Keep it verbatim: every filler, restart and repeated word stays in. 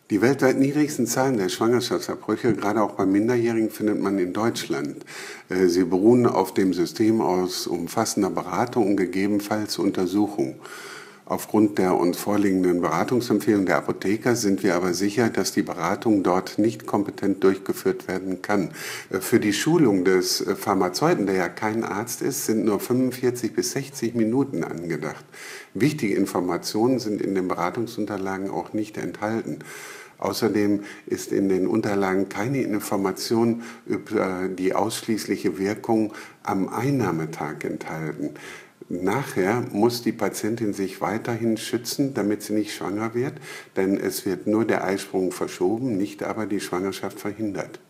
Die weltweit niedrigsten Zahlen der Schwangerschaftsabbrüche, gerade auch bei Minderjährigen, findet man in Deutschland. Äh, Sie beruhen auf dem System aus umfassender Beratung und gegebenenfalls Untersuchung. Aufgrund der uns vorliegenden Beratungsempfehlung der Apotheker sind wir aber sicher, dass die Beratung dort nicht kompetent durchgeführt werden kann. Äh, Für die Schulung des äh, Pharmazeuten, der ja kein Arzt ist, sind nur fünfundvierzig bis sechzig Minuten angedacht. Wichtige Informationen sind in den Beratungsunterlagen auch nicht enthalten. Außerdem ist in den Unterlagen keine Information über die ausschließliche Wirkung am Einnahmetag enthalten. Nachher muss die Patientin sich weiterhin schützen, damit sie nicht schwanger wird, denn es wird nur der Eisprung verschoben, nicht aber die Schwangerschaft verhindert.